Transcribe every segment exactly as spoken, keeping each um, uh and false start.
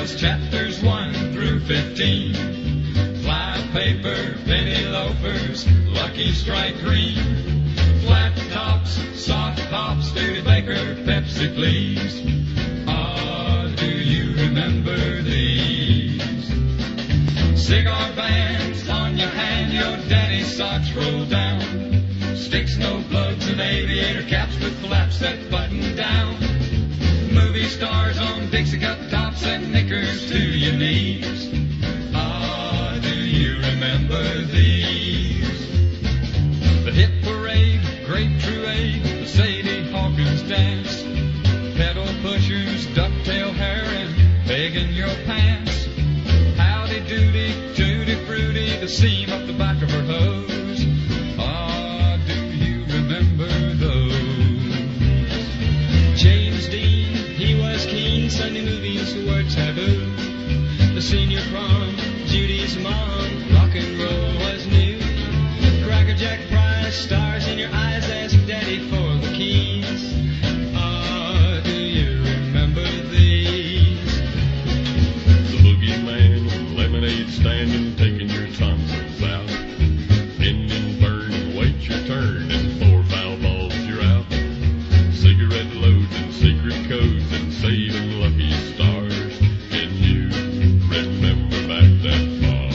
was chapters one through fifteen. Fly paper, penny loafers, Lucky Strike green. Flat tops, soft tops, Studebaker, Pepsi please. Ah, do you remember these? Cigar bands on your hand, your daddy's socks roll down. Sticks, no plugs, and aviator caps with flaps that button down. Movie stars on Dixie cup tops and knickers to your knees. Ah, do you remember these? The hit parade, grape truade, the Sadie Hawkins dance. Pedal pushers, ducktail hair, and begging your pants. Howdy doody, tutti fruity, the seam up the back of her hose. Ah, do you remember those? James Dean, he was keen, Sunday movies were taboo. The senior prom, Judy's mom, rock and roll was new. Cracker Jack Price, stars in your eyes, ask Daddy for the keys. Ah, do you remember these? The boogeyman, lemonade standing, taking your tonsils out. Bend and burn and wait your turn, and four foul balls you're out. Cigarette loads and secret codes and saving lucky stars. Can you remember back that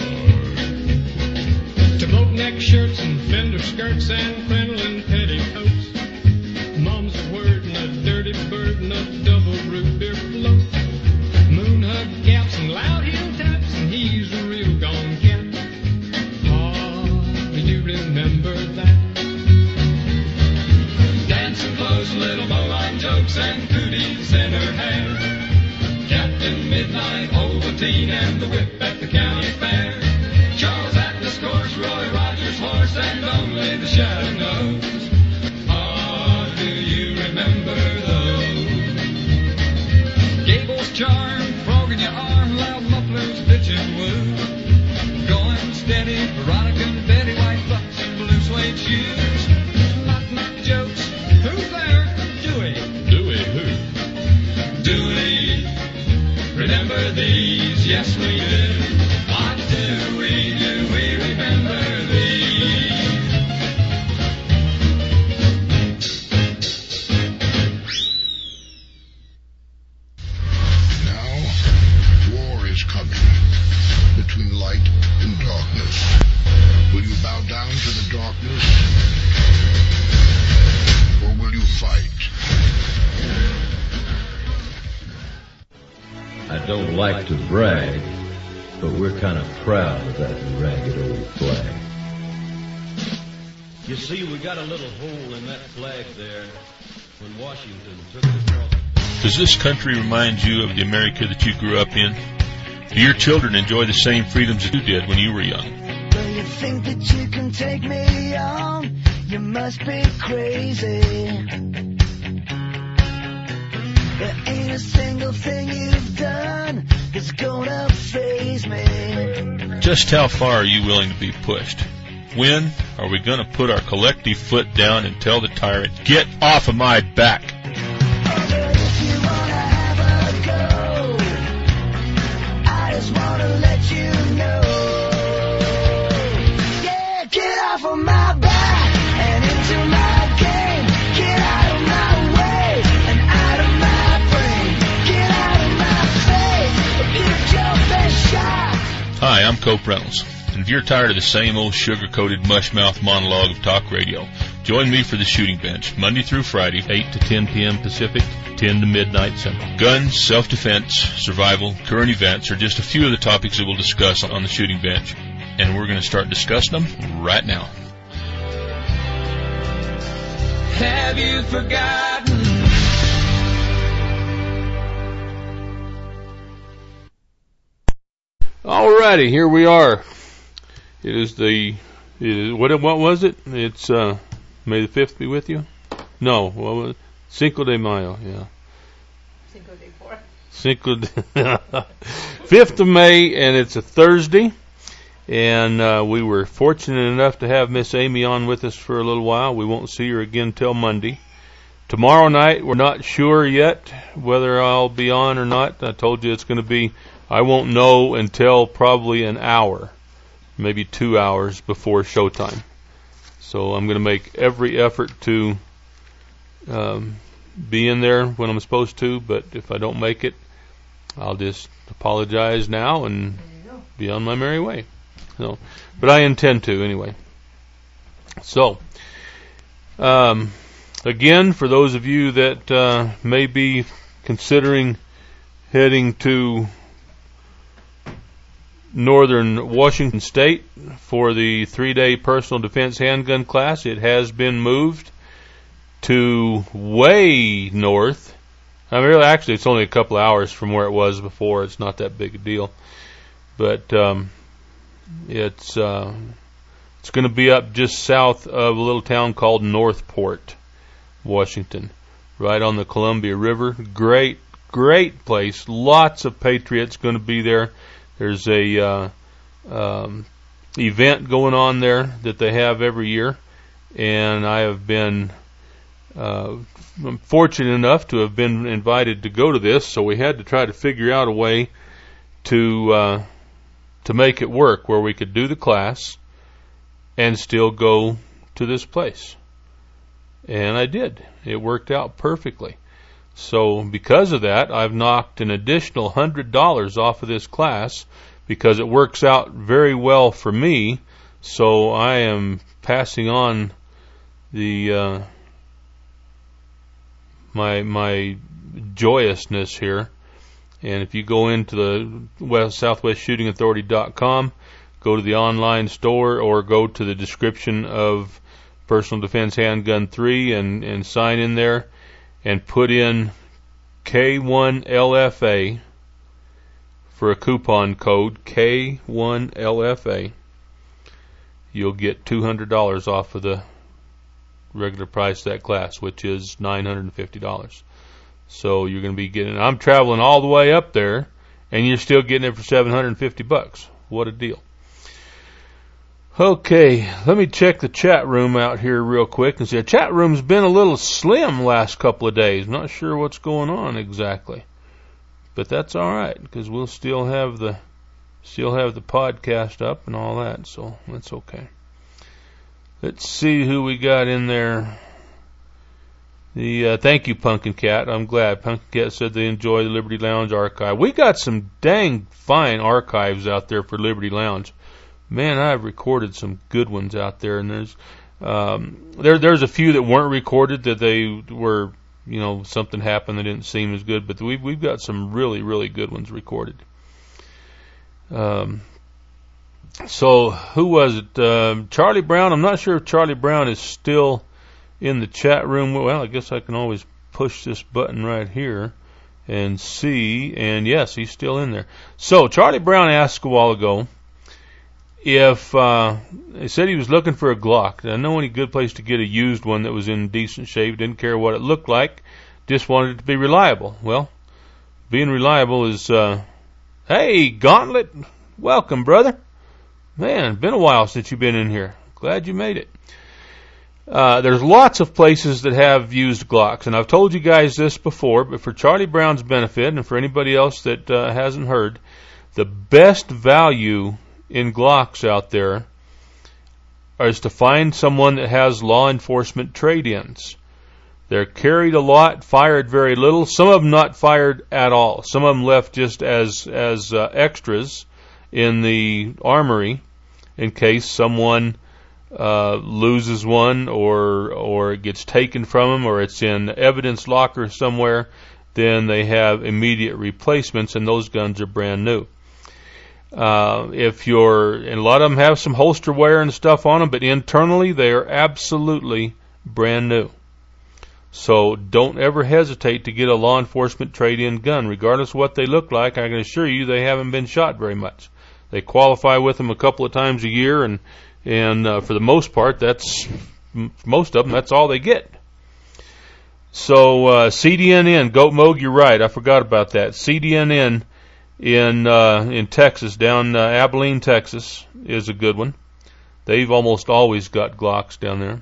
far? To boat neck shirts and fender skirts and crinoline petticoats. Mom's a word and a dirty bird and a double root beer float. Moon hug gaps and loud heel taps, and he's a real gone cat. Ah, do you remember that? Dancing clothes, little bowline jokes, and cooties in her hair. Captain Midnight, Ovaltine, and the whip at the county fair. Charles Atlas course, Roy Rogers horse, and only the shadow knows. Ah, do you remember those? Gable's charm, frog in your arm, loud mufflers, bitch and woo. Going steady, Veronica and Betty, white bucks and blue suede shoes. Knock, knock jokes, who's there? Dewey. Dewey who? Dewey, remember these? Yes, we do. What do we do? We remember these. Now, war is coming between light and darkness. Will you bow down to the darkness, or will you fight? I don't like to brag, but we're kind of proud of that ragged old flag. You see, we got a little hole in that flag there when Washington took it across. Does this country remind you of the America that you grew up in? Do your children enjoy the same freedoms that you did when you were young? Do you think that you can take me on? You must be crazy. There ain't a single thing you've done that's gonna faze me. Just how far are you willing to be pushed? When are we going to put our collective foot down and tell the tyrant, get off of my back? Hi, I'm Cope Reynolds, and if you're tired of the same old sugar-coated mush-mouth monologue of talk radio, join me for the Shooting Bench, Monday through Friday, eight to ten p.m. Pacific, ten to midnight Central. Guns, self-defense, survival, current events are just a few of the topics that we'll discuss on the Shooting Bench, and we're going to start discussing them right now. Have you forgotten? Alrighty, here we are. It is the, it is, what what was it? It's uh, May the fifth be with you? No, what was it? Cinco de Mayo, yeah. Cinco de Four. Cinco de fifth of May, and it's a Thursday. And uh, we were fortunate enough to have Miss Amy on with us for a little while. We won't see her again till Monday. Tomorrow night, we're not sure yet whether I'll be on or not. I told you it's going to be I won't know until probably an hour, maybe two hours before showtime. So I'm going to make every effort to um, be in there when I'm supposed to, but if I don't make it, I'll just apologize now and be on my merry way. So, but I intend to anyway. So, um, again, for those of you that uh, may be considering heading to northern Washington State for the three-day personal defense handgun class, it has been moved to way north. I mean, really, actually, it's only a couple of hours from where it was before. It's not that big a deal. But um, it's uh, it's going to be up just south of a little town called Northport, Washington, right on the Columbia River. Great, great place. Lots of patriots going to be there. There's a uh, um, event going on there that they have every year, and I have been uh, I'm fortunate enough to have been invited to go to this. So we had to try to figure out a way to uh, to make it work where we could do the class and still go to this place. And I did. It worked out perfectly. So because of that, I've knocked an additional one hundred dollars off of this class because it works out very well for me. So I am passing on the uh, my my joyousness here. And if you go into the West, southwest shooting authority dot com, go to the online store or go to the description of Personal Defense Handgun three and, and sign in there and put in K one L F A for a coupon code K one L F A, you'll get two hundred dollars off of the regular price of that class, which is nine hundred fifty dollars. So you're going to be getting, I'm traveling all the way up there, and you're still getting it for seven hundred fifty bucks. What a deal. Okay, let me check the chat room out here real quick and see. The chat room's been a little slim last couple of days. Not sure what's going on exactly, but that's all right because we'll still have the still have the podcast up and all that, so that's okay. Let's see who we got in there. The uh, thank you, Pumpkin Cat. I'm glad Pumpkin Cat said they enjoy the Liberty Lounge archive. We got some dang fine archives out there for Liberty Lounge. Man, I've recorded some good ones out there, and there's um, there there's a few that weren't recorded that they were, you know, something happened that didn't seem as good, but we've we've got some really really good ones recorded. Um, so who was it? Uh, Charlie Brown. I'm not sure if Charlie Brown is still in the chat room. Well, I guess I can always push this button right here and see, and yes, he's still in there. So Charlie Brown asked a while ago if uh, he said he was looking for a Glock. I know any good place to get a used one that was in decent shape. Didn't care what it looked like, just wanted it to be reliable. Well, being reliable is uh, hey, Gauntlet, welcome, brother. Man, been a while since you've been in here. Glad you made it. Uh, there's lots of places that have used Glocks, and I've told you guys this before, but for Charlie Brown's benefit and for anybody else that uh, hasn't heard, the best value in Glocks out there is to find someone that has law enforcement trade-ins. They're carried a lot, fired very little, some of them not fired at all. Some of them left just as, as uh, extras in the armory in case someone Uh, loses one or or it gets taken from them or it's in evidence locker somewhere, then they have immediate replacements, and those guns are brand new. Uh, if you're, and a lot of them have some holster wear and stuff on them, but internally they are absolutely brand new. So don't ever hesitate to get a law enforcement trade-in gun, regardless of what they look like. I can assure you they haven't been shot very much. They qualify with them a couple of times a year, and And uh, for the most part, that's most of them. That's all they get. So uh, C D N N, Goat Moog, you're right. I forgot about that. C D N N in uh, in Texas, down uh, Abilene, Texas, is a good one. They've almost always got Glocks down there.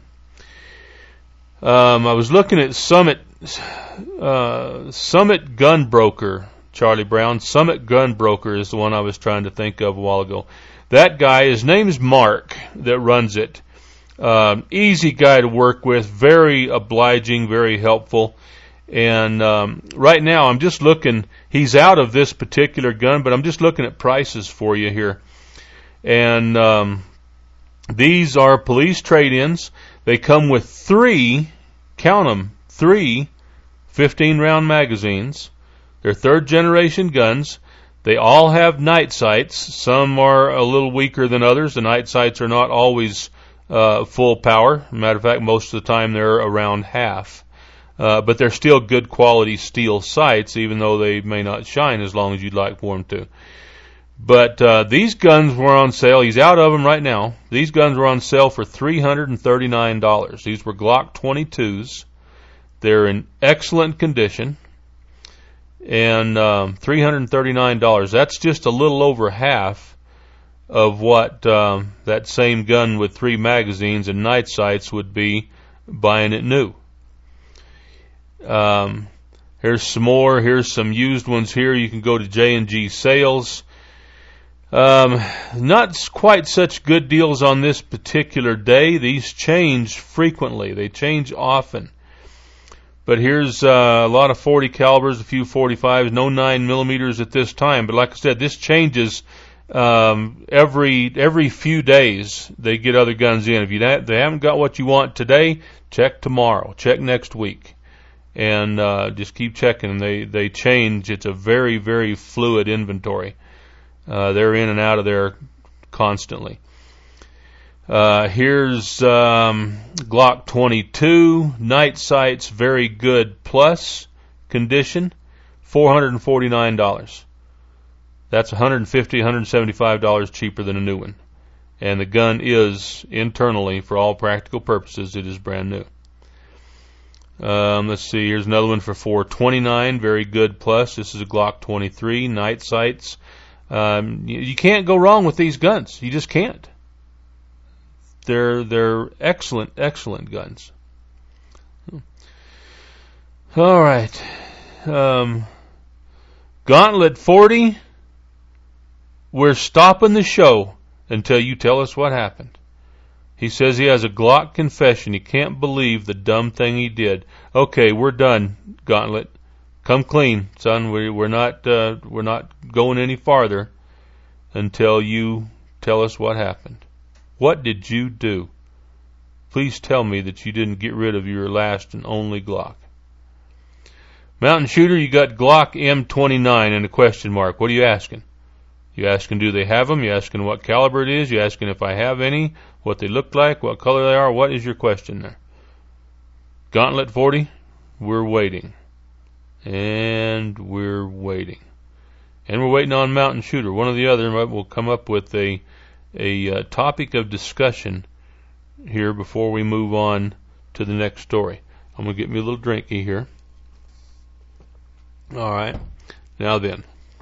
Um, I was looking at Summit uh, Summit Gun Broker Charlie Brown. Summit Gun Broker is the one I was trying to think of a while ago. That guy, his name is Mark, that runs it. Uh, easy guy to work with, very obliging, very helpful. And um, right now I'm just looking, he's out of this particular gun, but I'm just looking at prices for you here. And um, these are police trade-ins. They come with three, count them, three fifteen round magazines. They're third generation guns. They all have night sights. Some are a little weaker than others. The night sights are not always uh, full power. Matter of fact, most of the time they're around half. Uh, but they're still good quality steel sights, even though they may not shine as long as you'd like for them to. But uh, these guns were on sale. He's out of them right now. These guns were on sale for three hundred thirty-nine dollars. These were Glock twenty-twos. They're in excellent condition. And um, three hundred thirty-nine dollars. That's just a little over half of what um, that same gun with three magazines and night sights would be buying it new. Um, here's some more. Here's some used ones here. You can go to J and G Sales. Um, not quite such good deals on this particular day. These change frequently. They change often. But here's uh, a lot of forty calibers, a few forty-fives, no nine millimeters at this time. But like I said, this changes um, every every few days. They get other guns in. If you ha- they haven't got what you want today, check tomorrow. Check next week. And uh, just keep checking. They they change. It's a very, very fluid inventory. Uh, they're in and out of there constantly. Uh, here's um, Glock twenty-two, night sights, very good plus condition, four hundred forty-nine dollars. That's one hundred fifty dollars, one hundred seventy-five dollars cheaper than a new one. And the gun is, internally, for all practical purposes, it is brand new. Um, let's see, here's another one for four hundred twenty-nine dollars, very good plus. This is a Glock twenty-three, night sights. Um, you, you can't go wrong with these guns. You just can't. They're they're excellent, excellent guns. All right. Um, Gauntlet forty, we're stopping the show until you tell us what happened. He says he has a Glock confession. He can't believe the dumb thing he did. Okay, we're done, Gauntlet. Come clean, son. We, we're not uh, we're not going any farther until you tell us what happened. What did you do? Please tell me that you didn't get rid of your last and only Glock. Mountain Shooter, you got Glock M twenty-nine and a question mark. What are you asking? You asking do they have them? You asking what caliber it is? You asking if I have any? What they look like? What color they are? What is your question there? Gauntlet forty, we're waiting. And we're waiting. And we're waiting on Mountain Shooter. One or the other will come up with a a uh, topic of discussion here before we move on to the next story. I'm going to get me a little drinky here. All right. Now then.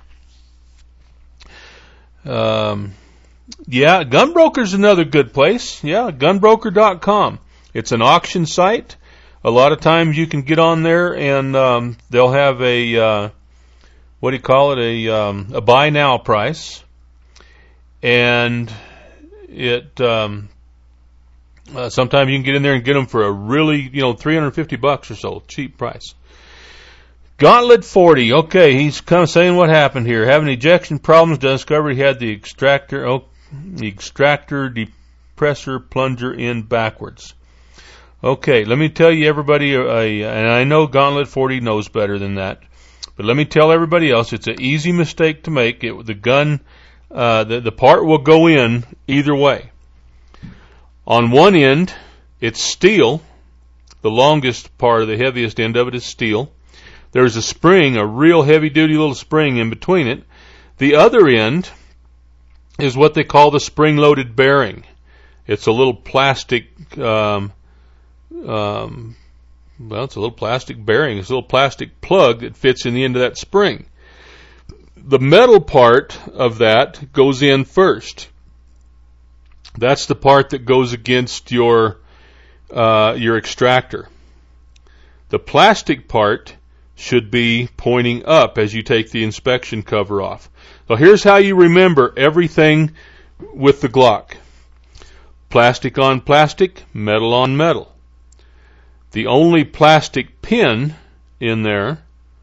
Um, yeah, Gunbroker's another good place. Yeah, gunbroker dot com. It's an auction site. A lot of times you can get on there and um, they'll have a, uh, what do you call it, a, um, a buy now price. And it um, uh, sometimes you can get in there and get them for a really, you know, three hundred fifty bucks or so, cheap price. Gauntlet forty, okay, he's kind of saying what happened here. Having ejection problems, discovered he had the extractor, oh, the extractor depressor plunger in backwards. Okay, let me tell you everybody, uh, and I know Gauntlet forty knows better than that, but let me tell everybody else, it's an easy mistake to make. It, the gun, uh, the, the part will go in either way. On one end, it's steel. The longest part of the heaviest end of it is steel. There's a spring, a real heavy-duty little spring in between it. The other end is what they call the spring-loaded bearing. It's a little plastic, um, um, well, it's a little plastic bearing. It's a little plastic plug that fits in the end of that spring. The metal part of that goes in first. That's the part that goes against your uh, your extractor. The plastic part should be pointing up as you take the inspection cover off. So here's how you remember everything with the Glock. Plastic on plastic, metal on metal. The only plastic pin in there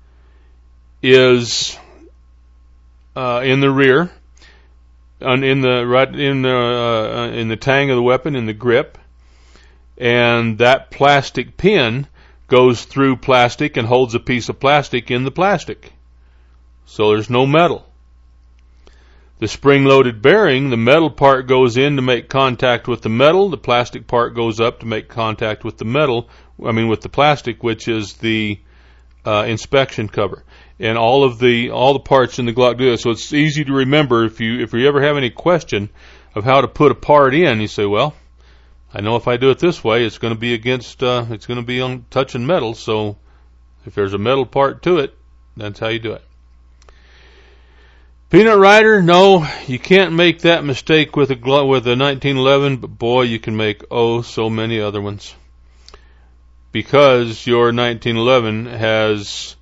is uh, in the rear, on, in the right in the uh, in the tang of the weapon, in the grip, and that plastic pin goes through plastic and holds a piece of plastic in the plastic. So there's no metal. The spring-loaded bearing, the metal part goes in to make contact with the metal, the plastic part goes up to make contact with the metal, I mean with the plastic, which is the uh, inspection cover. And all of the all the parts in the Glock do this. So it's easy to remember. If you if you ever have any question of how to put a part in, you say, well, I know if I do it this way, it's going to be against, uh, it's going to be on touching metal. So if there's a metal part to it, that's how you do it. Peanut Rider, no, you can't make that mistake with a with a nineteen eleven, but boy, you can make oh so many other ones. Because your nineteen eleven has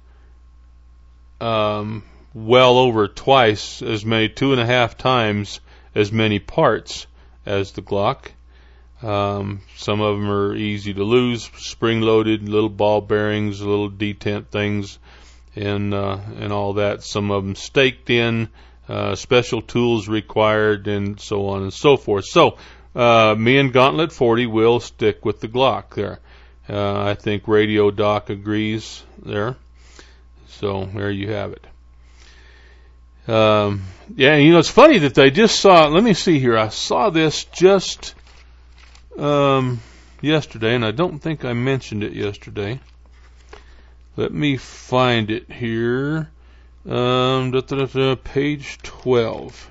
um, well over twice as many, two and a half times as many parts as the Glock. Um, some of them are easy to lose, spring-loaded, little ball bearings, little detent things, and uh, and all that. Some of them staked in, uh, special tools required, and so on and so forth. So uh, me and Gauntlet forty will stick with the Glock there. Uh, I think Radio Doc agrees there. So there you have it. Um, yeah, you know, it's funny that they just saw, let me see here, I saw this just um, yesterday, and I don't think I mentioned it yesterday. Let me find it here. Um, da, da, da, da, page twelve.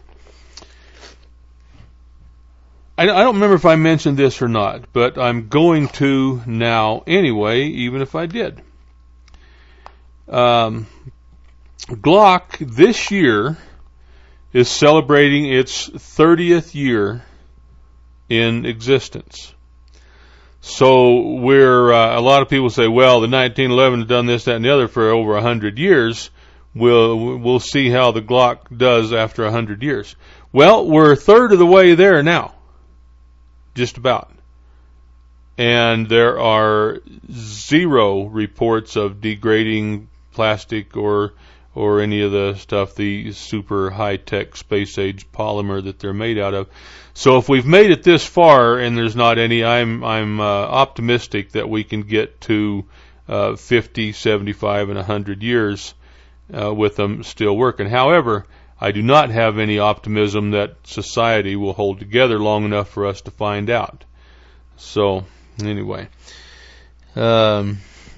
I, I don't remember if I mentioned this or not, but I'm going to now anyway, even if I did. Um, Glock this year is celebrating its thirtieth year in existence. So we're, uh, a lot of people say, well, the nineteen eleven has done this, that, and the other for over a hundred years. We'll, we'll see how the Glock does after a hundred years. Well, we're a third of the way there now. Just about. And there are zero reports of degrading plastic or or any of the stuff, the super high-tech space-age polymer that they're made out of. So if we've made it this far and there's not any, I'm I'm uh, optimistic that we can get to uh, fifty, seventy-five, and one hundred years uh, with them still working. However, I do not have any optimism that society will hold together long enough for us to find out. So, anyway. Um,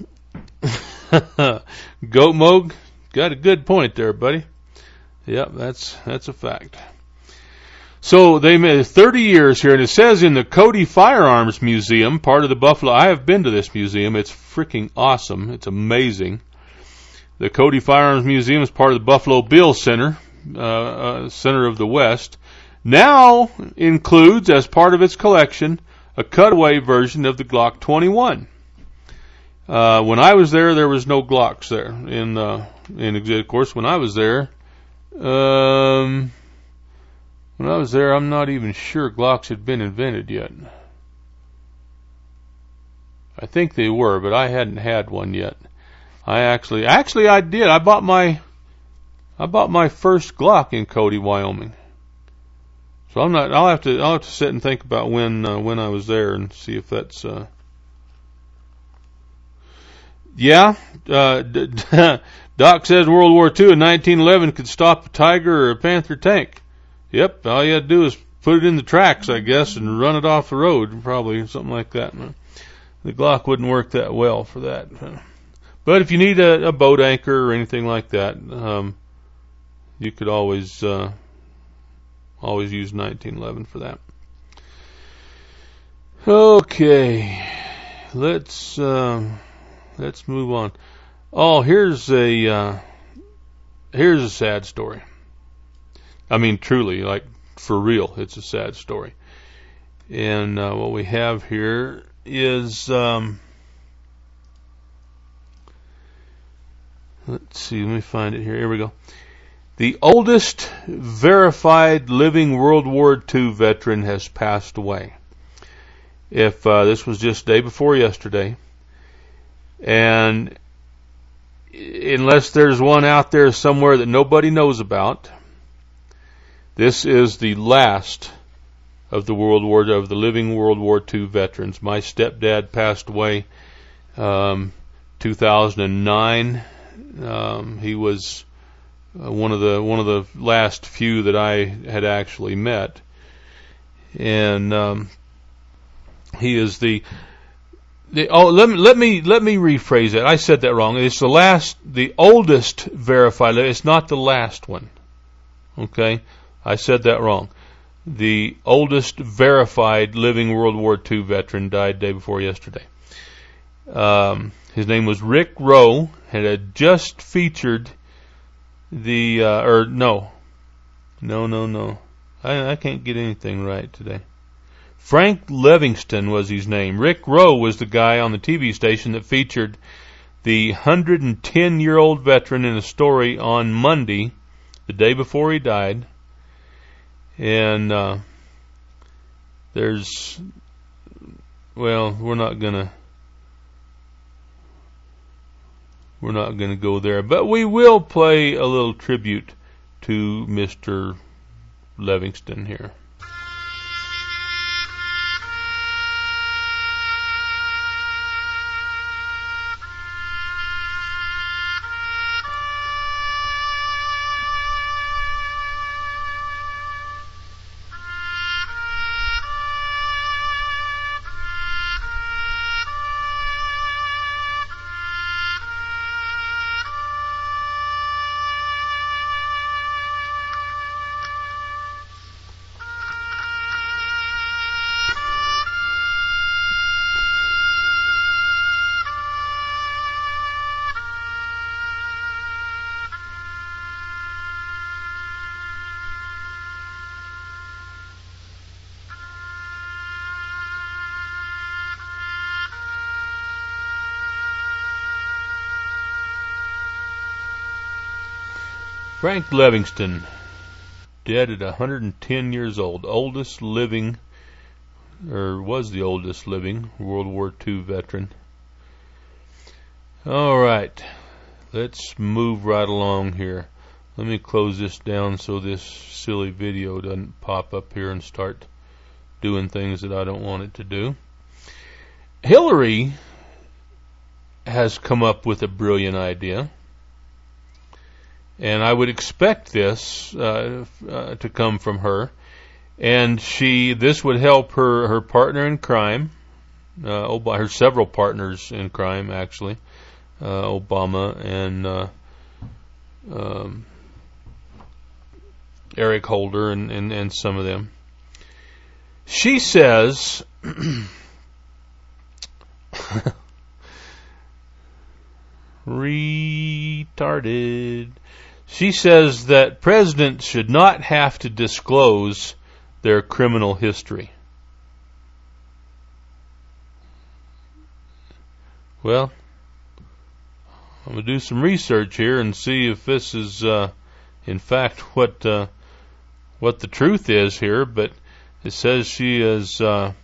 Goat Moog, got a good point there, buddy. Yep, that's that's a fact. So, they made thirty years here, and it says in the Cody Firearms Museum, part of the Buffalo, I have been to this museum, it's freaking awesome, it's amazing. The Cody Firearms Museum is part of the Buffalo Bill Center, uh, uh, Center of the West, now includes, as part of its collection, a cutaway version of the Glock twenty-one. Uh, when I was there, there was no Glocks there. In, uh, in of course, when I was there, um, when I was there, I'm not even sure Glocks had been invented yet. I think they were, but I hadn't had one yet. I actually, actually, I did. I bought my, I bought my first Glock in Cody, Wyoming. So I'm not. I'll have to. I'll have to sit and think about when uh, when I was there and see if that's. Uh, yeah, uh, Doc says World War Two in nineteen eleven could stop a Tiger or a Panther tank. Yep, all you had to do is put it in the tracks, I guess, and run it off the road, probably something like that. The Glock wouldn't work that well for that. But if you need a, a boat anchor or anything like that, um, you could always uh, always use nineteen eleven for that. Okay, let's uh, let's move on. Oh, here's a uh, here's a sad story. I mean, truly, like for real, it's a sad story. And uh, what we have here is. Um, let's see, let me find it here. Here we go. The oldest verified living World War Two veteran has passed away. If uh, this was just day before yesterday, and unless there's one out there somewhere that nobody knows about, this is the last of the World War of the living World War Two veterans. My stepdad passed away um, two thousand nine. Um, he was uh, one of the one of the last few that I had actually met, and um, he is the the oh let me let me let me rephrase it. I said that wrong. It's the last, the oldest verified. It's not the last one. Okay, I said that wrong. The oldest verified living World War Two veteran died day before yesterday. Um, his name was Rick Rowe, and had just featured the, uh, or no, no, no, no. I, I can't get anything right today. Frank Livingston was his name. Rick Rowe was the guy on the T V station that featured the one hundred ten year old veteran in a story on Monday, the day before he died. And uh, there's, well, we're not gonna, we're not gonna go there, but we will play a little tribute to Mister Livingston here. Frank Livingston, dead at one hundred ten years old, oldest living, or was the oldest living World War Two veteran. All right, let's move right along here. Let me close this down so this silly video doesn't pop up here and start doing things that I don't want it to do. Hillary has come up with a brilliant idea. And I would expect this uh, uh, to come from her. And she, this would help her, her partner in crime, uh, Obama, her several partners in crime, actually, uh, Obama and uh, um, Eric Holder and, and, and some of them. She says, retarded. She says that presidents should not have to disclose their criminal history. Well, I'm going to do some research here and see if this is, uh, in fact, what uh, what the truth is here. But it says she is uh,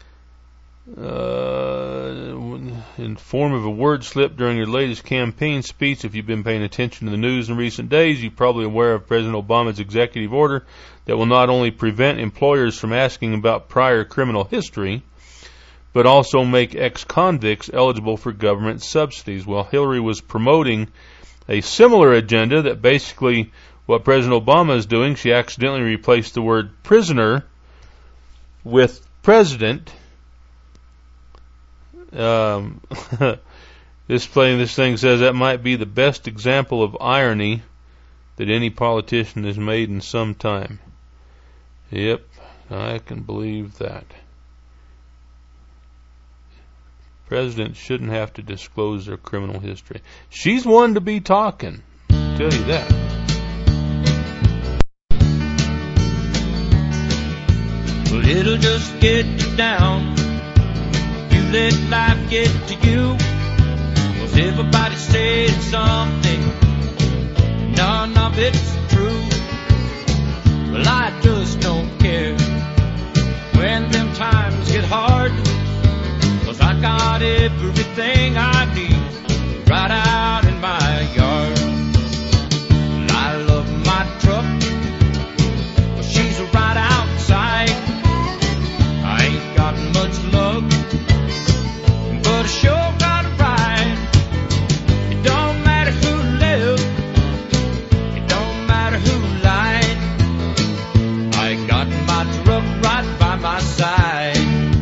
uh, in form of a word slip during her latest campaign speech. If you've been paying attention to the news in recent days, you're probably aware of President Obama's executive order that will not only prevent employers from asking about prior criminal history, but also make ex-convicts eligible for government subsidies. Well, Hillary was promoting a similar agenda that basically what President Obama is doing. She accidentally replaced the word prisoner with president. Um, this play, this thing says that might be the best example of irony that any politician has made in some time. Yep, I can believe that. Presidents shouldn't have to disclose their criminal history. She's one to be talking, I'll tell you that. Well, it'll just get you down. You let life get to you. Well, everybody said something, none of it's true. Well, I just don't care when them times get hard, 'cause I got everything I need right out in my yard. And I love my truck, but she's right outside. I ain't got much luck, but I sure got a ride. It don't matter who lived, it don't matter who lied. I got my truck right by my side.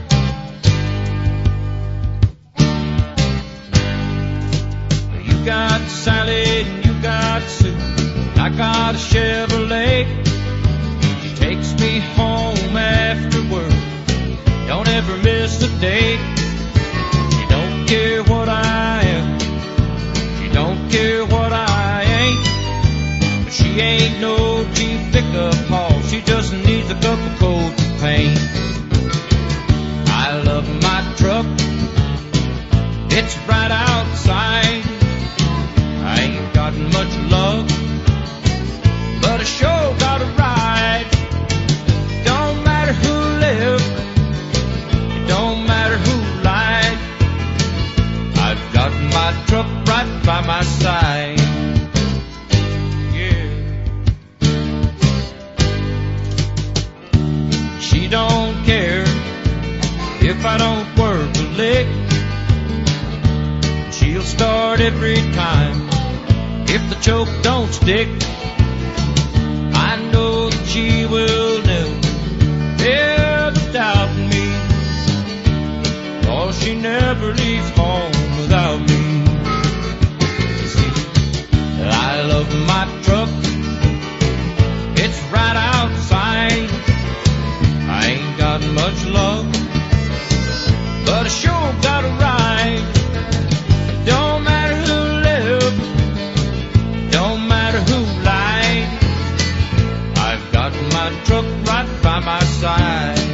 You got Sally and you got Sue, I got a Chevrolet. She takes me home after work, don't ever miss a day. She don't care what I am, she don't care what I ain't. But she ain't no cheap pickup haul, she just needs a couple coats of paint. I love my truck, it's right outside. I ain't got much luck, but I sure got a ride. Don't matter who lived, it don't matter who lied. I've got my truck right by my side. Yeah. She don't care if I don't work a lick. She'll start every time if the choke don't stick. I know that she will never, ever doubt me, 'cause she never leaves home without me. You see, I love my truck, it's right outside. I ain't got much luck, but I sure got a ride. Don't matter who lived, don't matter who lied. I've got my truck right by my side.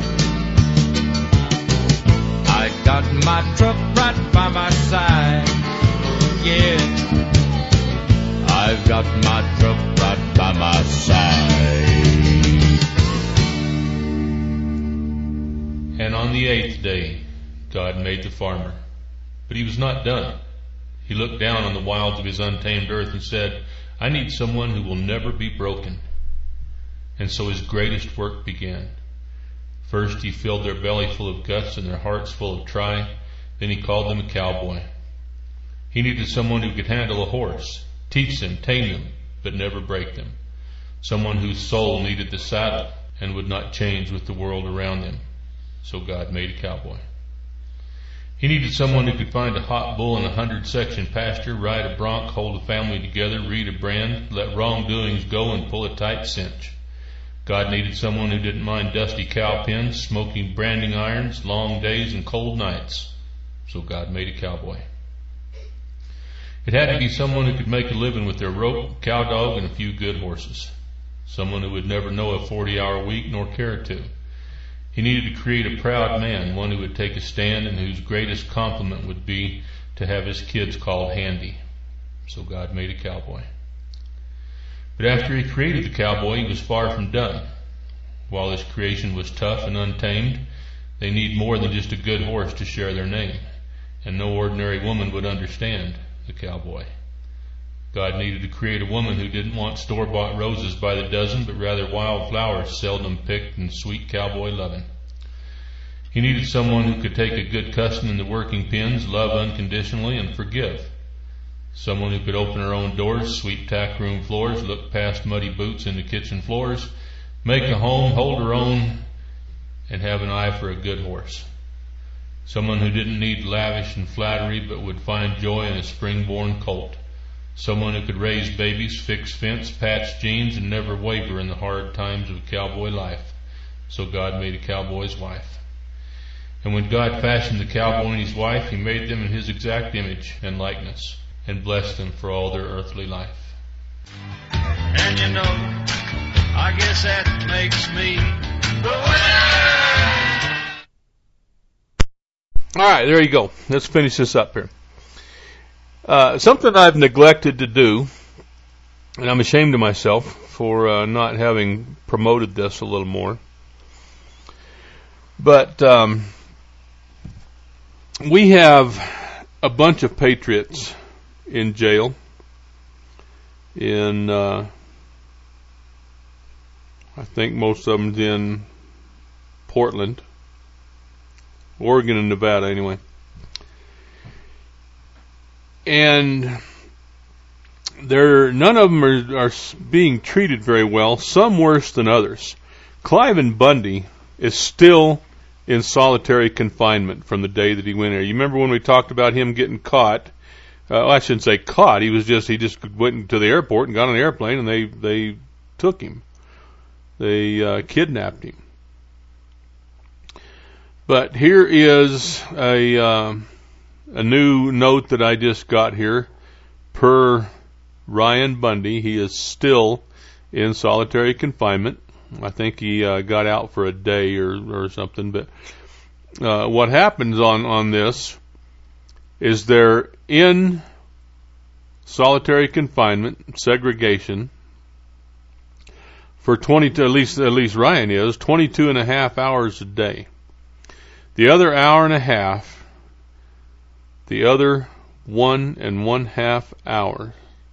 I got my truck right by my side. Yeah, I've got my truck right by my side. And on the eighth day, God made the farmer. But he was not done. He looked down on the wilds of his untamed earth and said, I need someone who will never be broken. And so his greatest work began. First he filled their belly full of guts and their hearts full of try. Then he called them a cowboy. He needed someone who could handle a horse, teach them, tame them, but never break them. Someone whose soul needed the saddle and would not change with the world around them. So God made a cowboy. He needed someone who could find a hot bull in a hundred section pasture, ride a bronc, hold a family together, read a brand, let wrongdoings go and pull a tight cinch. God needed someone who didn't mind dusty cow pens, smoking branding irons, long days and cold nights. So God made a cowboy. It had to be someone who could make a living with their rope, cow dog, and a few good horses. Someone who would never know a forty-hour week nor care to. He needed to create a proud man, one who would take a stand and whose greatest compliment would be to have his kids called handy. So God made a cowboy. But after he created the cowboy, he was far from done. While his creation was tough and untamed, they need more than just a good horse to share their name. And no ordinary woman would understand the cowboy. God needed to create a woman who didn't want store-bought roses by the dozen, but rather wild flowers seldom picked and sweet cowboy loving. He needed someone who could take a good cussing in the working pens, love unconditionally, and forgive. Someone who could open her own doors, sweep tack room floors, look past muddy boots into kitchen floors, make a home, hold her own, and have an eye for a good horse. Someone who didn't need lavish and flattery, but would find joy in a spring-born colt. Someone who could raise babies, fix fence, patch jeans, and never waver in the hard times of cowboy life. So God made a cowboy's wife. And when God fashioned the cowboy and his wife, he made them in his exact image and likeness, and blessed them for all their earthly life. And you know, I guess that makes me the winner. All right, there you go. Let's finish this up here. Uh, something I've neglected to do, and I'm ashamed of myself for uh, not having promoted this a little more. But um, we have a bunch of patriots in jail in, uh, I think most of them's in Portland, Oregon and Nevada anyway. And they're, none of them are, are being treated very well, some worse than others. Cliven Bundy is still in solitary confinement from the day that he went there. You remember when we talked about him getting caught? Uh, I shouldn't say caught. He was just, he just went to the airport and got on an airplane and they, they took him. They uh, kidnapped him. But here is a, uh, a new note that I just got here. Per Ryan Bundy, he is still in solitary confinement. I think he uh, got out for a day or, or something. But uh, what happens on, on this is they're in solitary confinement, segregation, for twenty, at least at least Ryan is, twenty-two and a half hours a day. The other hour and a half, the other one and one half hours,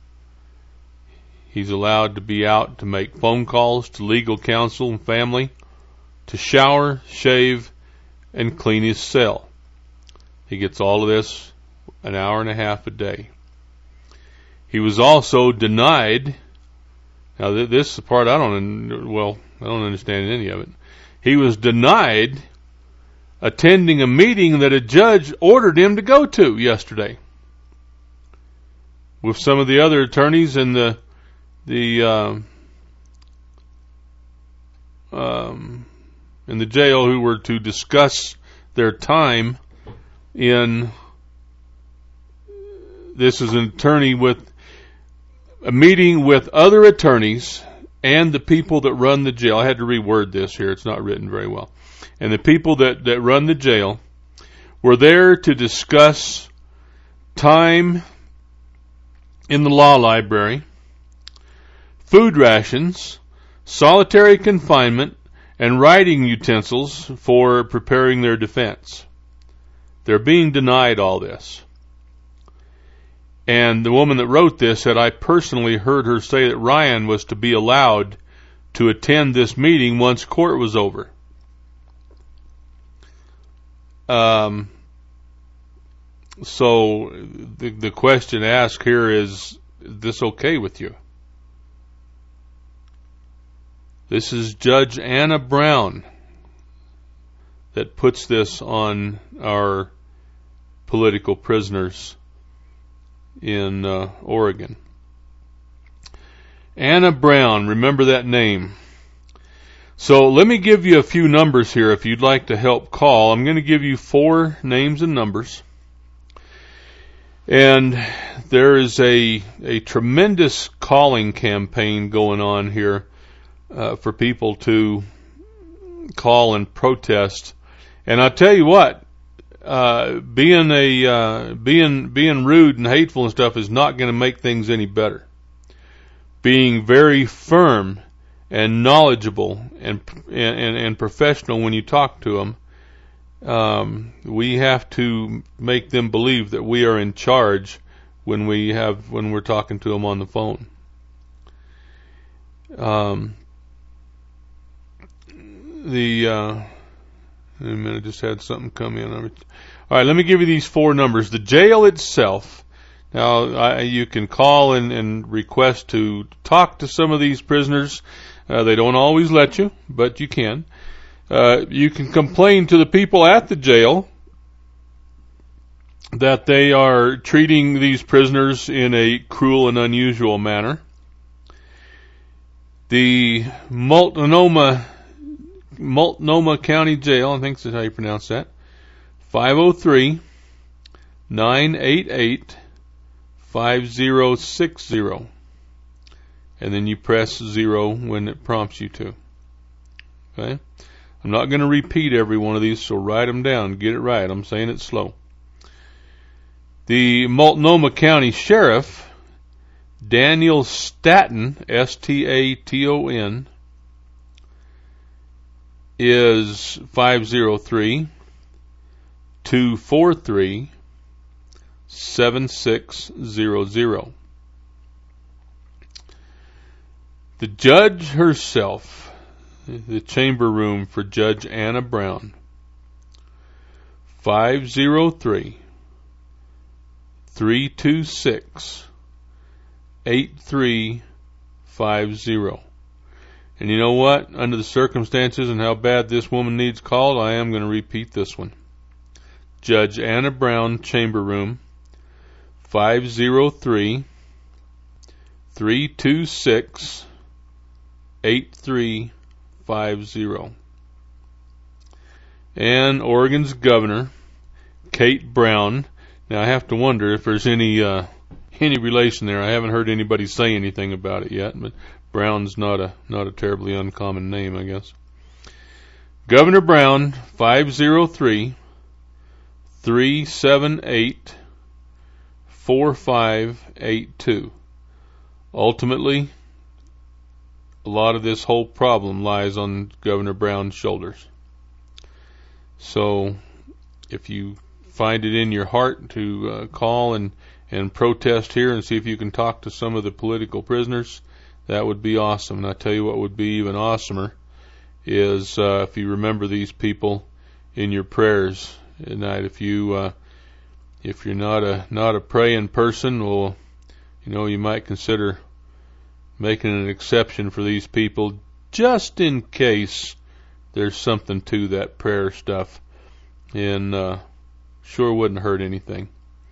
he's allowed to be out to make phone calls to legal counsel and family, to shower, shave, and clean his cell. He gets all of this an hour and a half a day. He was also denied, now this is the part I don't, well, I don't understand any of it. He was denied attending a meeting that a judge ordered him to go to yesterday with some of the other attorneys in the the um, um, in the jail who were to discuss their time in. This is an attorney with a meeting with other attorneys and the people that run the jail. I had to reword this here. It's not written very well. And the people that, that run the jail were there to discuss time in the law library, food rations, solitary confinement, and writing utensils for preparing their defense. They're being denied all this. And the woman that wrote this said, I personally heard her say that Ryan was to be allowed to attend this meeting once court was over. Um, so the, the question asked here is, is this okay with you? This is Judge Anna Brown that puts this on our political prisoners in uh, Oregon. Anna Brown, remember that name. So let me give you a few numbers here if you'd like to help call. I'm going to give you four names and numbers. And there is a a tremendous calling campaign going on here uh, for people to call and protest. And I'll tell you what, uh, being a uh, being being rude and hateful and stuff is not going to make things any better. Being very firm and knowledgeable and and, and professional when you talk to them, um, we have to make them believe that we are in charge when we have when we're talking to them on the phone. Um, the uh, in a minute, I just had something come in. All right, let me give you these four numbers. The jail itself. Now, I, you can call and, and request to talk to some of these prisoners. Uh, they don't always let you, but you can. Uh, you can complain to the people at the jail that they are treating these prisoners in a cruel and unusual manner. The Multnomah, Multnomah County Jail, I think that's how you pronounce that, five oh three, nine eight eight, five oh six oh. And then you press zero when it prompts you to. Okay? I'm not going to repeat every one of these, so write them down. Get it right. I'm saying it slow. The Multnomah County Sheriff, Daniel Staton, S T A T O N, is five oh three, two four three, seven six zero zero. The judge herself, the chamber room for Judge Anna Brown, five oh three, three two six, eight three five zero. And you know what? Under the circumstances and how bad this woman needs called, I am going to repeat this one. Judge Anna Brown, Chamber Room, five oh three, three two six, eight three five zero. And Oregon's Governor, Kate Brown. Now I have to wonder if there's any uh, any relation there. I haven't heard anybody say anything about it yet, but Brown's not a not a terribly uncommon name, I guess. Governor Brown, five oh three, three seven eight, four five eight two. Ultimately, a lot of this whole problem lies on Governor Brown's shoulders. So, if you find it in your heart to uh, call and, and protest here and see if you can talk to some of the political prisoners, that would be awesome. And I tell you what would be even awesomer is uh, if you remember these people in your prayers at night. If you uh, if you're not a not a praying person, well, you know, you might consider making an exception for these people just in case there's something to that prayer stuff, and uh, sure wouldn't hurt anything.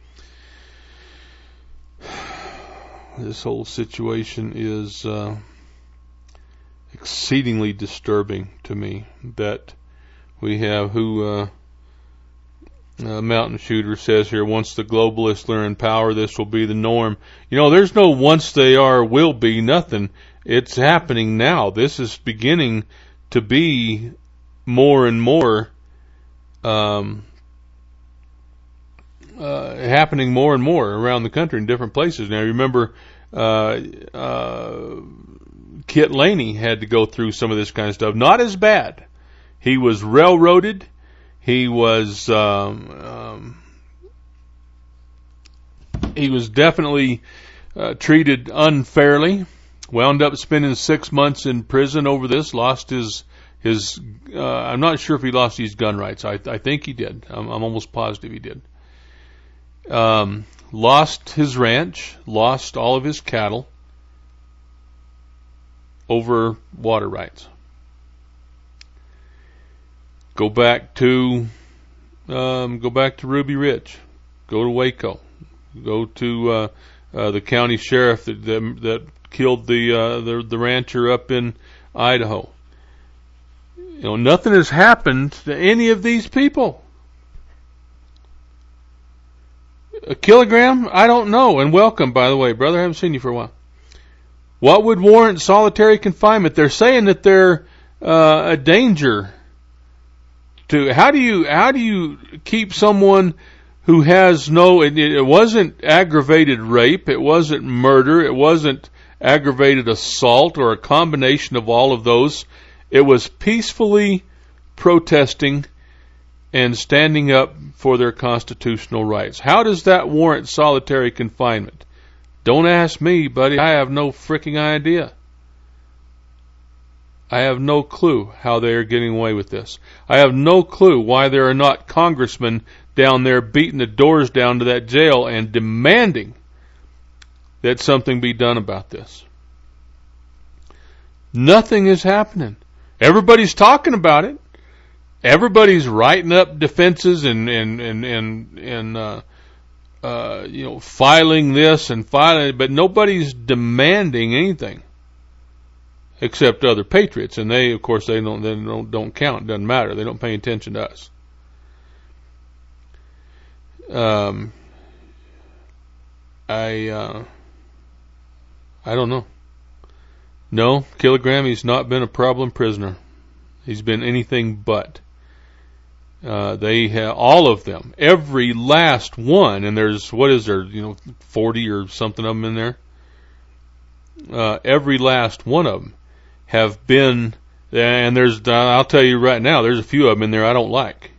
This whole situation is uh, exceedingly disturbing to me, that we have who uh, uh, Mountain Shooter says here, once the globalists are in power, this will be the norm. You know, there's no once they are, will be, nothing. It's happening now. This is beginning to be more and more um, uh, happening more and more around the country in different places. Now, remember, uh, uh, Kit Laney had to go through some of this kind of stuff. Not as bad. He was railroaded. He was um, um, he was definitely uh, treated unfairly. Wound up spending six months in prison over this. Lost his his. Uh, I'm not sure if he lost his gun rights. I, I think he did. I'm, I'm almost positive he did. Um, lost his ranch. Lost all of his cattle over water rights. Go back to um, go back to Ruby Ridge. Go to Waco. Go to uh, uh, the county sheriff that that, that killed the, uh, the the rancher up in Idaho. You know, nothing has happened to any of these people. A kilogram? I don't know. And welcome, by the way, brother. I haven't seen you for a while. What would warrant solitary confinement? They're saying that they're uh, a danger to. How do you how do you keep someone who has no? It, it wasn't aggravated rape. It wasn't murder. It wasn't aggravated assault or a combination of all of those. It was peacefully protesting and standing up for their constitutional rights. How does that warrant solitary confinement? Don't ask me, buddy. I have no freaking idea. I have no clue how they are getting away with this. I have no clue why there are not congressmen down there beating the doors down to that jail and demanding that something be done about this. Nothing is happening. Everybody's talking about it. Everybody's writing up defenses and and and and, and uh, uh, you know, filing this and filing, but nobody's demanding anything except other patriots, and they, of course, they don't they don't don't count. It doesn't matter. They don't pay attention to us. Um, I uh, I don't know. No, Kilogram, he's not been a problem prisoner. He's been anything but. Uh, they have all of them, every last one, and there's, what is there, you know, forty or something of them in there. Uh, every last one of them have been, and there's, I'll tell you right now, there's a few of them in there I don't like.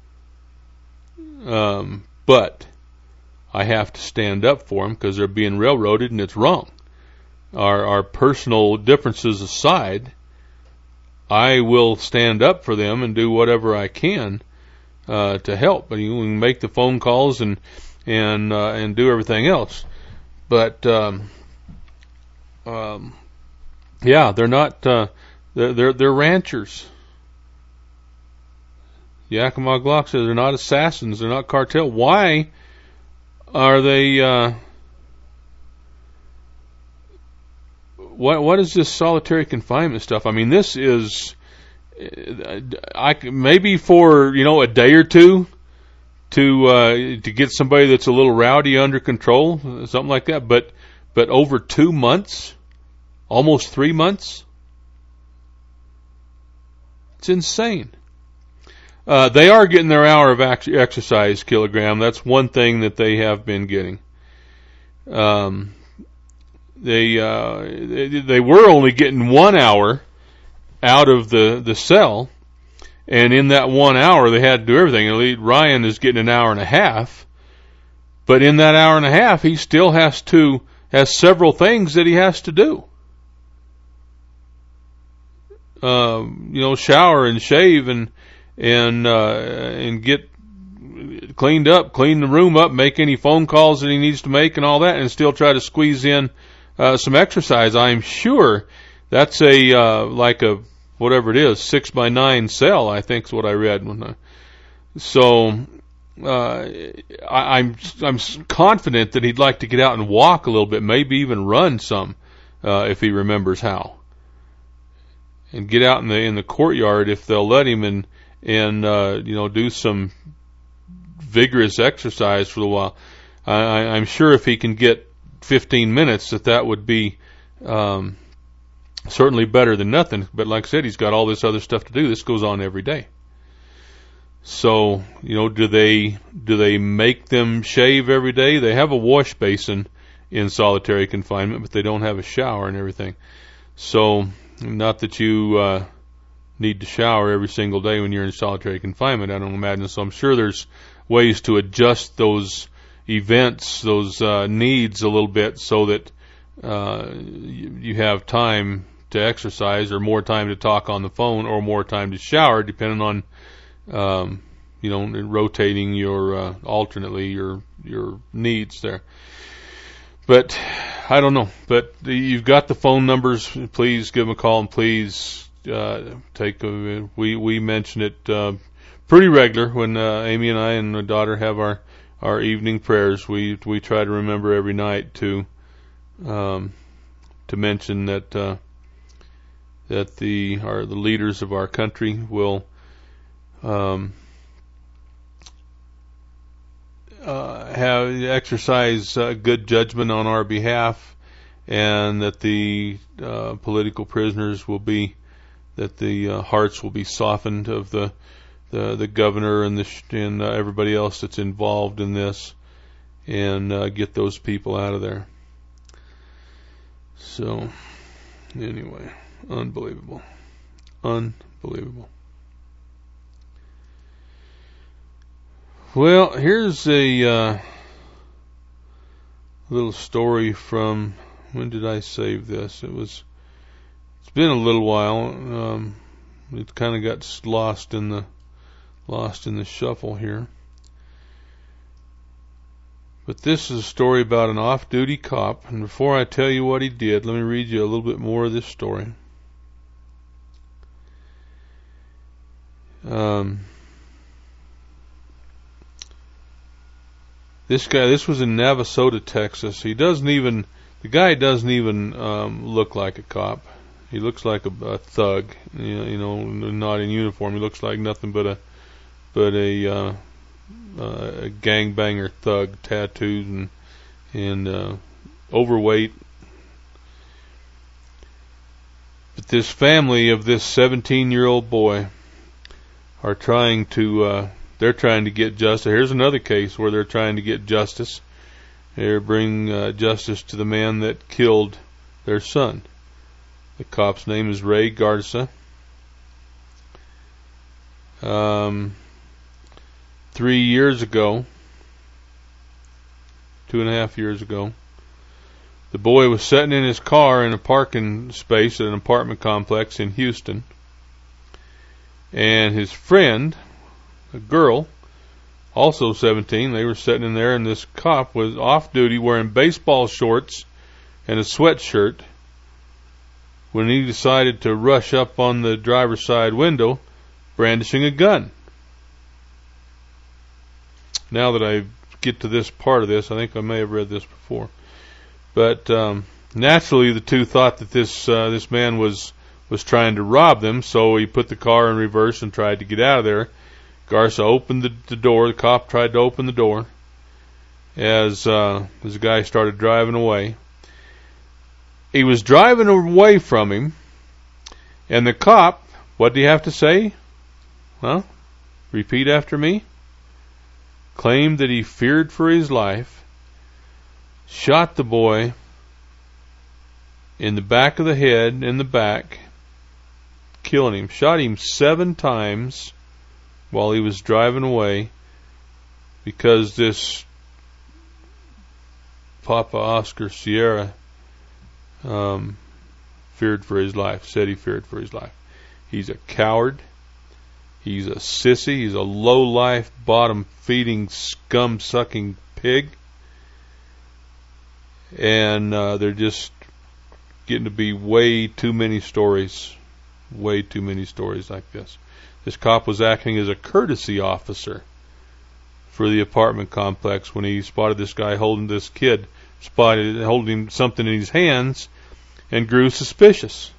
Um, but I have to stand up for them because they're being railroaded and it's wrong. Our, our personal differences aside, I will stand up for them and do whatever I can uh, to help. And you can make the phone calls and and uh, and do everything else. But um, um, yeah, they're not. Uh, they're, they're they're ranchers. Yakima Glock says they're not assassins. They're not cartel. Why are they? Uh, What what is this solitary confinement stuff? I mean, this is, I maybe for you know a day or two to uh, to get somebody that's a little rowdy under control, something like that. But but over two months, almost three months, it's insane. Uh, they are getting their hour of exercise, Kilogram. That's one thing that they have been getting. Um. They, uh, they they were only getting one hour out of the, the cell, and in that one hour they had to do everything. Ryan is getting an hour and a half, but in that hour and a half he still has to has several things that he has to do. Um, you know, shower and shave and and uh, and get cleaned up, clean the room up, make any phone calls that he needs to make, and all that, and still try to squeeze in Uh, some exercise. I'm sure that's a uh, like a whatever it is, six by nine cell. I think is what I read. When I, so uh, I, I'm I'm confident that he'd like to get out and walk a little bit, maybe even run some uh, if he remembers how, and get out in the in the courtyard if they'll let him, and and uh, you know do some vigorous exercise for a while. I, I'm sure if he can get fifteen minutes that that would be um, certainly better than nothing. But like I said, he's got all this other stuff to do. This goes on every day. So, you know, do they do they make them shave every day? They have a wash basin in solitary confinement, but they don't have a shower and everything. So, not that you uh, need to shower every single day when you're in solitary confinement, I don't imagine. So I'm sure there's ways to adjust those events, those uh, needs a little bit so that uh, you, you have time to exercise or more time to talk on the phone or more time to shower, depending on, um, you know, rotating your, uh, alternately your, your needs there. But I don't know, but you've got the phone numbers. Please give them a call and please, uh, take a, we, we mention it, uh, pretty regular when, uh, Amy and I and the daughter have our, our evening prayers. We we try to remember every night to um, to mention that uh, that the our the leaders of our country will um, uh, have exercise uh, good judgment on our behalf, and that the uh, political prisoners will be that the uh, hearts will be softened of the the the governor and the and uh, everybody else that's involved in this, and uh, get those people out of there. So, anyway, unbelievable, unbelievable. Well, here's a uh, little story from, when did I save this? It was, it's been a little while. Um, it kind of got lost in the Lost in the shuffle here. But this is a story about an off-duty cop. And before I tell you what he did, let me read you a little bit more of this story. Um, this guy, this was in Navasota, Texas. He doesn't even, the guy doesn't even um, look like a cop. He looks like a, a thug, you know, you know, not in uniform. He looks like nothing but a but a, uh, uh, a gangbanger thug, tattoos and and uh, overweight. But this family of this seventeen-year-old boy are trying to, uh, they're trying to get justice. Here's another case where they're trying to get justice. They're bringing uh, justice to the man that killed their son. The cop's name is Ray Garza. Um, three years ago, two and a half years ago, the boy was sitting in his car in a parking space at an apartment complex in Houston. And his friend, a girl, also seventeen, they were sitting in there, and this cop was off duty wearing baseball shorts and a sweatshirt when he decided to rush up on the driver's side window brandishing a gun. Now that I get to this part of this, I think I may have read this before. But um, naturally the two thought that this uh, this man was was trying to rob them, so he put the car in reverse and tried to get out of there. Garza opened the, the door. The cop tried to open the door as uh, as the guy started driving away. He was driving away from him, and the cop, what did he have to say? Well, repeat after me. Claimed that he feared for his life, shot the boy in the back of the head, in the back, killing him. Shot him seven times while he was driving away because this Papa Oscar Sierra um, feared for his life, said he feared for his life. He's a coward. He's a sissy. He's a low-life, bottom-feeding, scum-sucking pig. And uh, they're just getting to be way too many stories, way too many stories like this. This cop was acting as a courtesy officer for the apartment complex when he spotted this guy holding this kid, spotted holding something in his hands, and grew suspicious.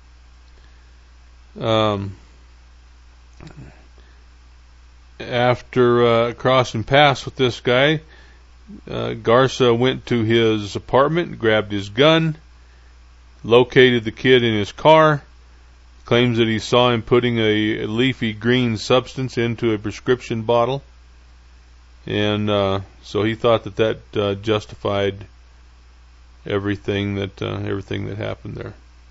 Um, after uh, crossing paths with this guy, uh, Garza went to his apartment, grabbed his gun, located the kid in his car, claims that he saw him putting a, a leafy green substance into a prescription bottle, and uh, so he thought that that uh, justified everything that uh, everything that happened there.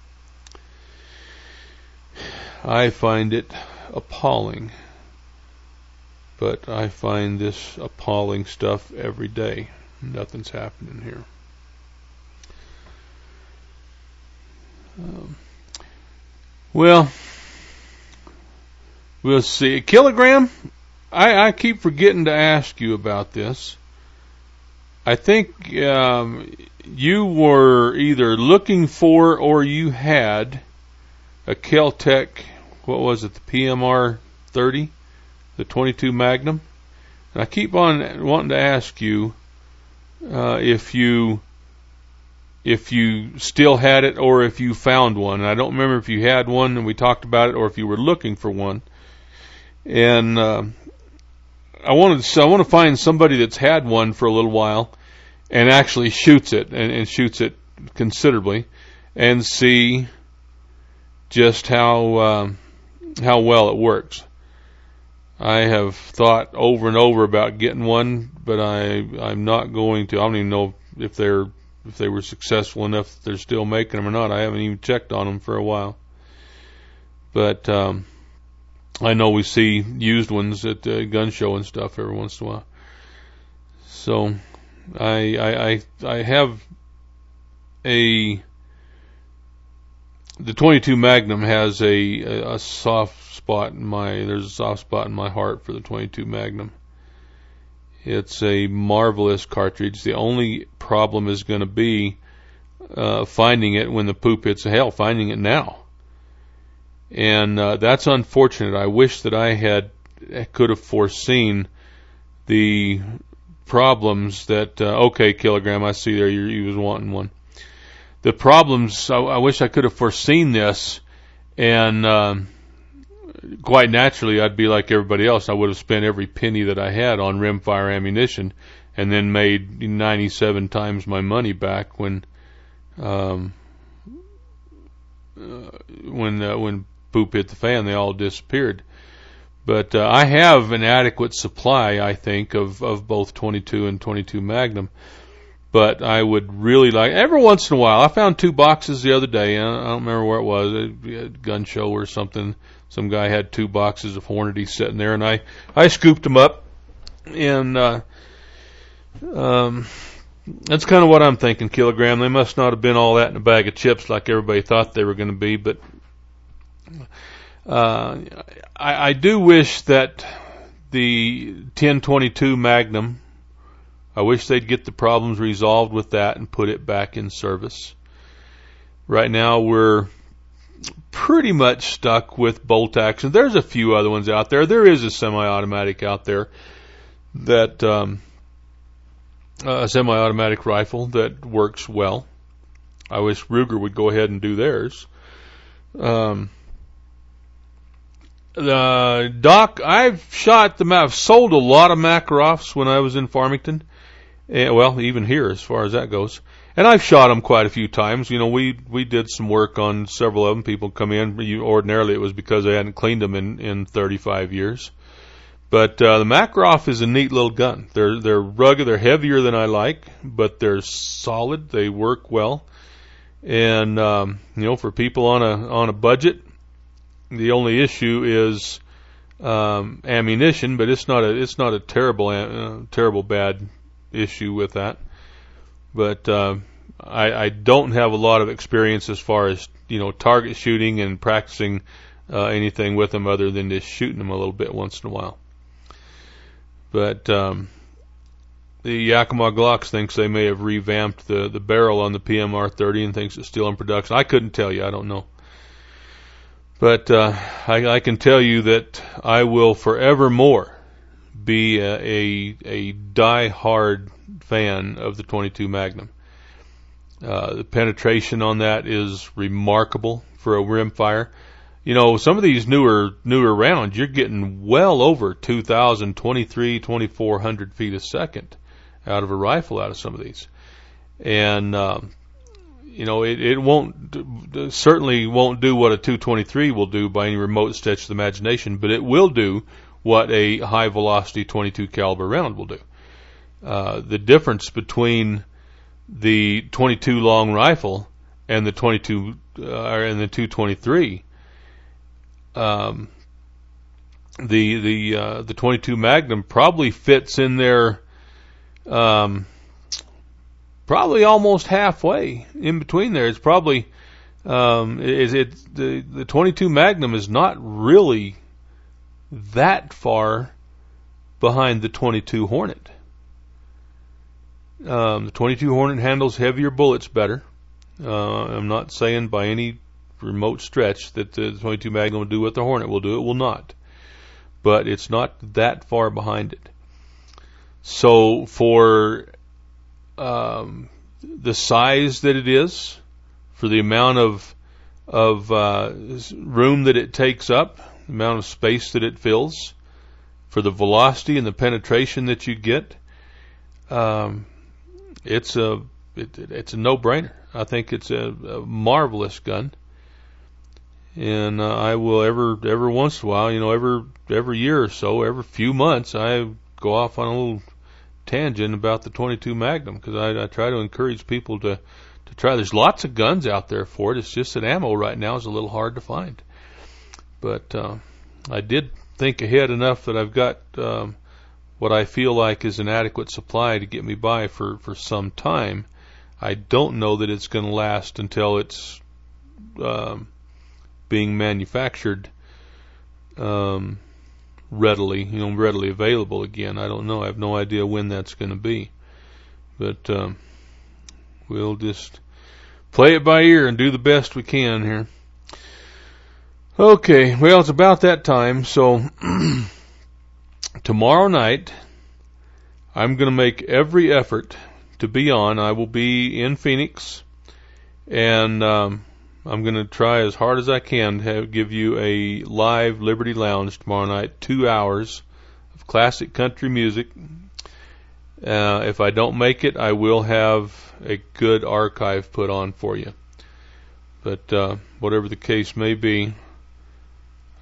I find it appalling, but I find this appalling stuff every day. Nothing's happening here. Um, well, we'll see. Kilogram, I, I keep forgetting to ask you about this. I think um, you were either looking for or you had a Kel-Tec, what was it, the P M R thirty, the twenty-two Magnum. And I keep on wanting to ask you uh, if you if you still had it or if you found one. And I don't remember if you had one and we talked about it or if you were looking for one. And uh, I wanted to, I want to find somebody that's had one for a little while and actually shoots it and, and shoots it considerably and see just how uh, how well it works. I have thought over and over about getting one, but I I'm not going to. I don't even know if they're if they were successful enough that they're still making them or not. I haven't even checked on them for a while. But um, I know we see used ones at the gun show and stuff every once in a while. So I I I, I have a the twenty-two Magnum has a, a a soft spot in my there's a soft spot in my heart for the twenty-two Magnum. It's a marvelous cartridge. The only problem is going to be uh, finding it when the poop hits the hell, finding it now. And uh, that's unfortunate. I wish that I had could have foreseen the problems that, uh, okay, Kilogram, I see there you, you was wanting one. The problems, I, I wish I could have foreseen this, and um, quite naturally I'd be like everybody else. I would have spent every penny that I had on rimfire ammunition and then made ninety-seven times my money back when um, uh, when uh, when poop hit the fan. They all disappeared. But uh, I have an adequate supply, I think, of, of both twenty-two and twenty-two Magnum. But I would really like, every once in a while, I found two boxes the other day. I don't remember where it was, a gun show or something. Some guy had two boxes of Hornady sitting there, and I, I scooped them up. And uh, um, that's kind of what I'm thinking, Kilogram. They must not have been all that in a bag of chips like everybody thought they were going to be. But uh, I, I do wish that the ten twenty-two Magnum, I wish they'd get the problems resolved with that and put it back in service. Right now we're pretty much stuck with bolt action. There's a few other ones out there. There is a semi-automatic out there that um, a semi-automatic rifle that works well. I wish Ruger would go ahead and do theirs. Um, uh, Doc, I've shot them. I've sold a lot of Makarovs when I was in Farmington. Uh, well, even here, as far as that goes. And I've shot them quite a few times. You know, we we did some work on several of them. People come in. You, ordinarily, it was because they hadn't cleaned them in, in thirty-five years. But uh, the Makarov is a neat little gun. They're they're rugged. They're heavier than I like, but they're solid. They work well. And um, you know, for people on a on a budget, the only issue is um, ammunition. But it's not a it's not a terrible uh, terrible bad issue with that. But uh, I, I don't have a lot of experience as far as, you know, target shooting and practicing uh, anything with them other than just shooting them a little bit once in a while. But um, the Yakima Glocks thinks they may have revamped the, the barrel on the P M R thirty and thinks it's still in production. I couldn't tell you. I don't know. But uh, I, I can tell you that I will forevermore be a, a, a die-hard fan of the twenty-two Magnum. Uh, the penetration on that is remarkable for a rimfire. You know, some of these newer newer rounds, you're getting well over two thousand, twenty-three, twenty-four hundred feet a second out of a rifle out of some of these. And, um, you know, it, it won't, certainly won't do what a two twenty-three will do by any remote stretch of the imagination, but it will do what a high velocity twenty-two caliber round will do. Uh, the difference between the twenty-two long rifle and the twenty-two uh, and the two twenty-three, um, the the uh, the twenty-two Magnum probably fits in there, um, probably almost halfway in between there. It's probably um, is it the the twenty-two Magnum is not really that far behind the twenty-two Hornet. Um, the twenty-two Hornet handles heavier bullets better. Uh, I'm not saying by any remote stretch that the twenty-two Magnum will do what the Hornet will do. It will not. But it's not that far behind it. So for um, the size that it is, for the amount of of uh, room that it takes up, the amount of space that it fills, for the velocity and the penetration that you get, um, it's a it, it's a no-brainer. I think it's a, a marvelous gun, and uh, I will ever every once in a while, you know, every every year or so, every few months, I go off on a little tangent about the twenty-two Magnum because I, I try to encourage people to to try. There's lots of guns out there for it. It's just that ammo right now is a little hard to find. But uh, I did think ahead enough that I've got um, what I feel like is an adequate supply to get me by for, for some time. I don't know that it's going to last until it's um, being manufactured um, readily, you know, readily available again. I don't know. I have no idea when that's going to be. But um, we'll just play it by ear and do the best we can here. Okay, well, it's about that time, so tomorrow night I'm going to make every effort to be on. I will be in Phoenix, and um, I'm going to try as hard as I can to have, give you a live Liberty Lounge tomorrow night, two hours of classic country music. Uh, if I don't make it, I will have a good archive put on for you. But uh, whatever the case may be,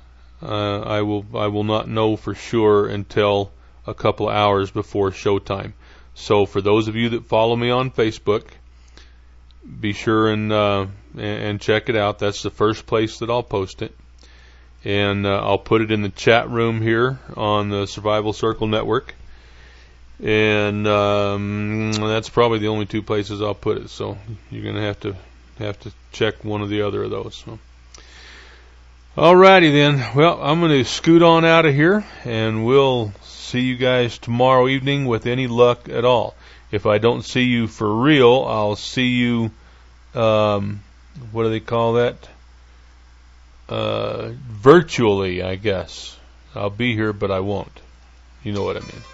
Uh, I will I will not know for sure until a couple of hours before showtime. So for those of you that follow me on Facebook, be sure and uh, and check it out. That's the first place that I'll post it. And uh, I'll put it in the chat room here on the Survival Circle Network. And um, that's probably the only two places I'll put it. So you're going to have to have to check one or the other of those. So. Alrighty then. Well, I'm going to scoot on out of here, and we'll see you guys tomorrow evening with any luck at all. If I don't see you for real, I'll see you, um, what do they call that? Uh, virtually, I guess. I'll be here, but I won't. You know what I mean.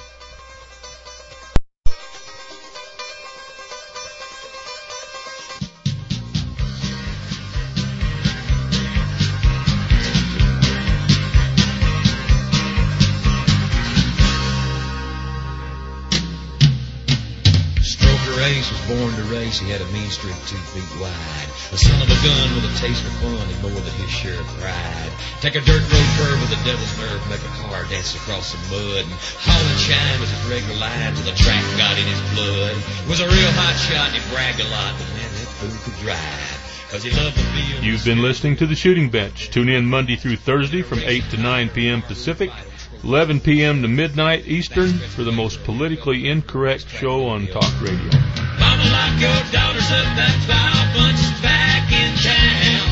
Born to race, he had a mean streak two feet wide. A son of a gun with a taste for fun and more than his share of pride. Take a dirt road curve with a devil's nerve, make a car dance across some mud. And haul and shine was his regular line till the track got in his blood. Was a real hot shot and he bragged a lot, but man, that fool could drive. Cause he loved the field. You've been listening to The Shooting Bench. Tune in Monday through Thursday from eight to nine p.m. Pacific, eleven p.m. to midnight Eastern for the most politically incorrect show on talk radio. Mama, lock your daughters up, that plow bunch is back in town.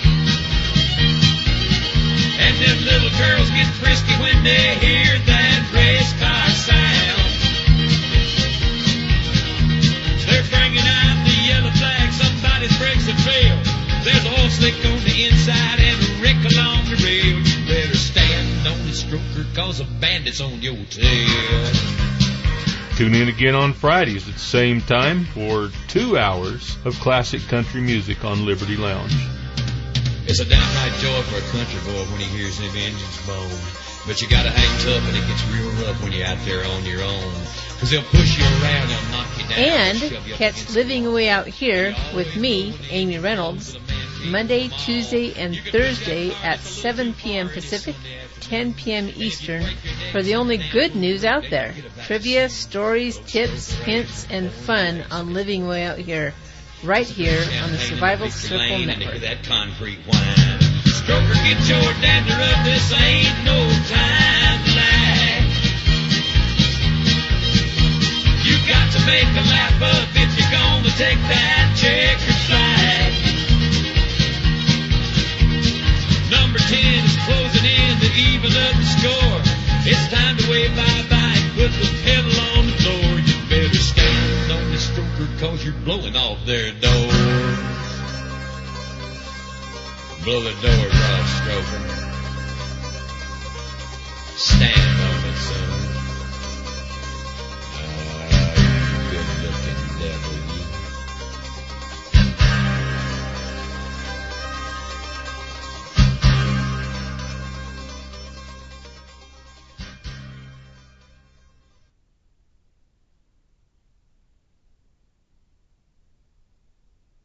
And them little girls get frisky when they hear that race car sound. They're bringing out the yellow flag, somebody's breaks the trail. There's oil slick on the inside and a wreck along the rail. You better stand on the stroker, cause a bandit's on your tail. Tune in again on Fridays at the same time for two hours of classic country music on Liberty Lounge. It's a downright joy for a country boy when he hears them engines moan. But you gotta hang tough and it gets real rough when you're out there on your own. Cause they'll push you around, they'll knock you down. And catch Living Away Out Here with me, Amy Reynolds, Monday, Tuesday, and Thursday at seven p.m. Pacific, ten p.m. Eastern for the only good news out there. Trivia, stories, tips, hints, and fun on Living Way Out Here, right here on the Survival Circle Network. That concrete wine. Stroker, get your dander up, this ain't no time to lag. You got to make a lap up if you're gonna take that checkered flag. Number ten is closing in to even up the score. It's time to wave bye-bye and put the pedal on the floor. You better stand on this stroker cause you're blowing off their door. Blow the doors off, stroker. Stand on it, son.